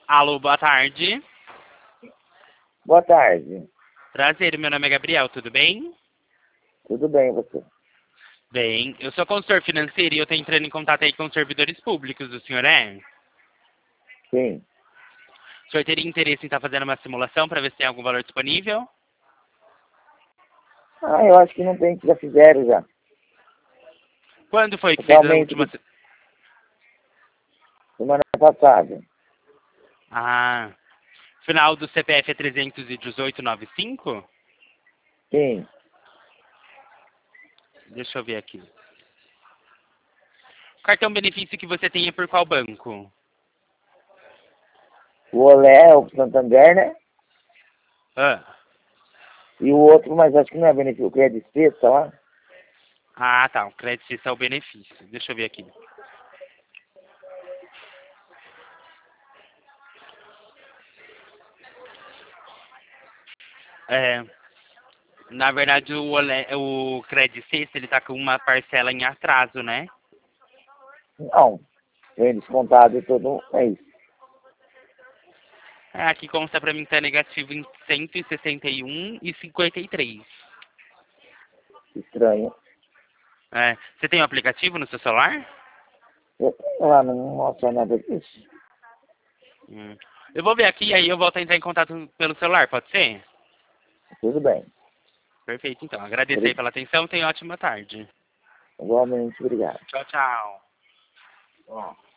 Alô, boa tarde. Boa tarde. Prazer, meu nome é Gabriel, tudo bem? Tudo bem, você? Bem, eu sou consultor financeiro e eu estou entrando em contato aí com os servidores públicos, o senhor é? Sim. O senhor teria interesse em estar fazendo uma simulação para ver se tem algum valor disponível? Eu acho que não tem, que já fizeram já. Quando foi que fez a Totalmente última... semana passada. Ah, final do CPF é 31895? Sim. Deixa eu ver aqui. O cartão benefício que você tem é por qual banco? O Olé, o Santander, né? Ah, E o outro, mas acho que não é benefício, o Crédito Sexta lá. tá, o crédito é o benefício. Deixa eu ver aqui. É, na verdade, o Credit Sexta, ele tá com uma parcela em atraso, né? Não. Vem descontado todo mês. Aqui consta pra mim que tá negativo em 161,53. Estranho. Você tem um aplicativo no seu celular? Eu tenho lá, não mostra nada disso. Hum. Eu vou ver aqui, aí eu volto a entrar em contato pelo celular, pode ser? Tudo bem. Perfeito, então. Agradecer aí pela atenção, tenha ótima tarde. Igualmente, obrigado. Tchau, tchau. Ó.